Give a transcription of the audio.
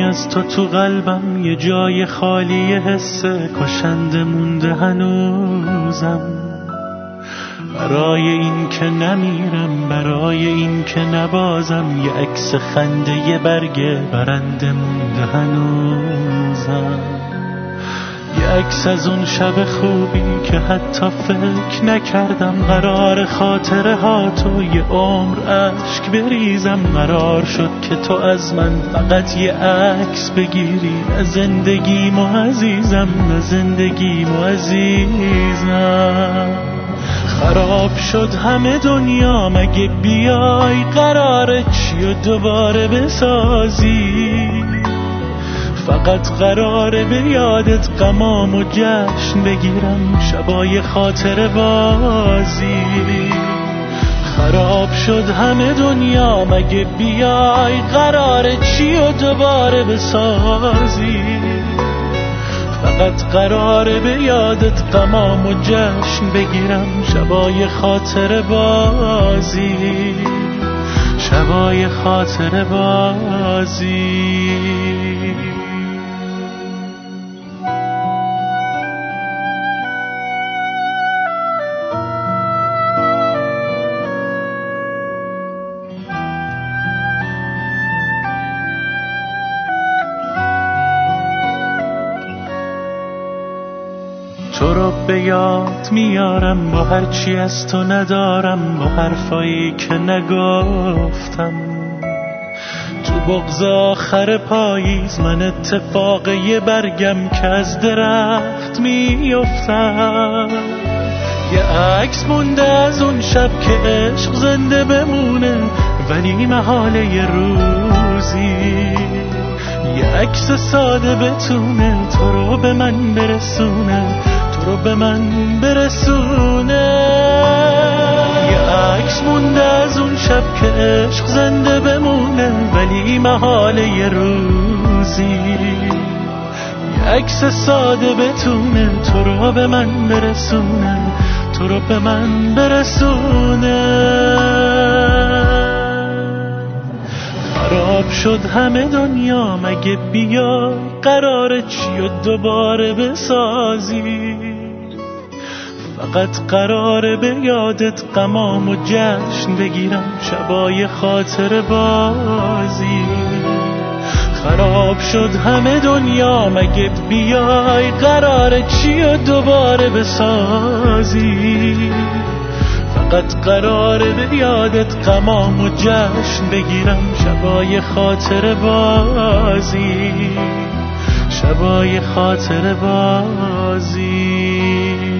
از تو قلبم یه جای خالی حس کشنده مونده هنوزم. برای این که نمیرم، برای این که نبازم، یه عکس خنده یه برگ برنده مونده هنوزم. یه عکس از اون شب خوبی که حتی فکر نکردم قرار خاطره ها تو یه عمر عشق بریزم. قرار شد که تو از من فقط یه عکس بگیری، نه زندگیمو عزیزم، نه زندگیمو عزیزم. خراب شد همه دنیا، مگه بیای قراره چیو دوباره بسازی؟ فقط قراره به یادت غمام و جشن بگیرم، شبای خاطر بازی. خراب شد همه دنیا، مگه بیای قراره چیو دوباره بسازی؟ فقط قراره به یادت غمام و جشن بگیرم، شبای خاطر بازی، شبای خاطر بازی. تو رو به یاد میارم با هرچی از تو ندارم، با حرفایی که نگفتم. تو بغض آخر پاییز من اتفاق یه برگم که از درخت میافتم. یه عکس مونده از اون شب که عشق زنده بمونه، ولی محاله یه روزی یه عکس ساده بتونه تو رو به من برسونه، تو رو به من برسونه. یه عکس مونده از اون شب که عشق زنده بمونه، ولی محاله یه روزی یه عکس ساده بتونه تو رو به من برسونه، تو رو به من برسونه. خراب شد همه دنیا، مگه بیا قراره چیو دوباره بسازی؟ فقط قراره به یادت غمام و جشن بگیرم، شبای خاطر بازی. خراب شد همه دنیا، مگه بیای قراره چیو دوباره بسازی؟ فقط قراره به یادت غمام و جشن بگیرم، شبای خاطر بازی، شبای خاطر بازی.